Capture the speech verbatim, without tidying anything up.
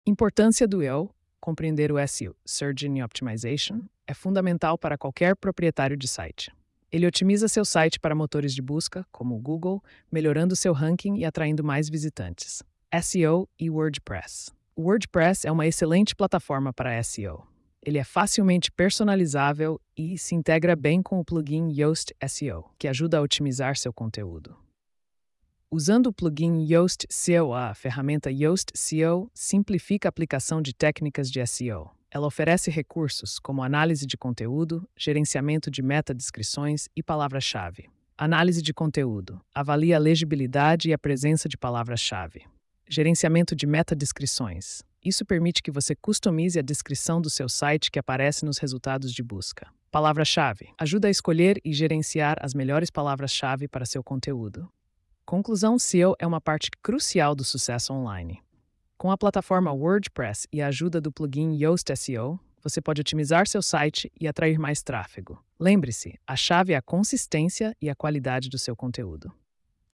Importância do E O, compreender o S E O, Search Engine Optimization, é fundamental para qualquer proprietário de site. Ele otimiza seu site para motores de busca, como o Google, melhorando seu ranking e atraindo mais visitantes. S E O e WordPress. O WordPress é uma excelente plataforma para S E O. Ele é facilmente personalizável e se integra bem com o plugin Yoast S E O, que ajuda a otimizar seu conteúdo. Usando o plugin Yoast S E O, a ferramenta Yoast S E O simplifica a aplicação de técnicas de S E O. Ela oferece recursos como análise de conteúdo, gerenciamento de meta-descrições e palavra-chave. Análise de conteúdo. Avalia a legibilidade e a presença de palavra-chave. Gerenciamento de meta-descrições. Isso permite que você customize a descrição do seu site que aparece nos resultados de busca. Palavra-chave. Ajuda a escolher e gerenciar as melhores palavras-chave para seu conteúdo. Conclusão: S E O é uma parte crucial do sucesso online. Com a plataforma WordPress e a ajuda do plugin Yoast S E O, você pode otimizar seu site e atrair mais tráfego. Lembre-se, a chave é a consistência e a qualidade do seu conteúdo.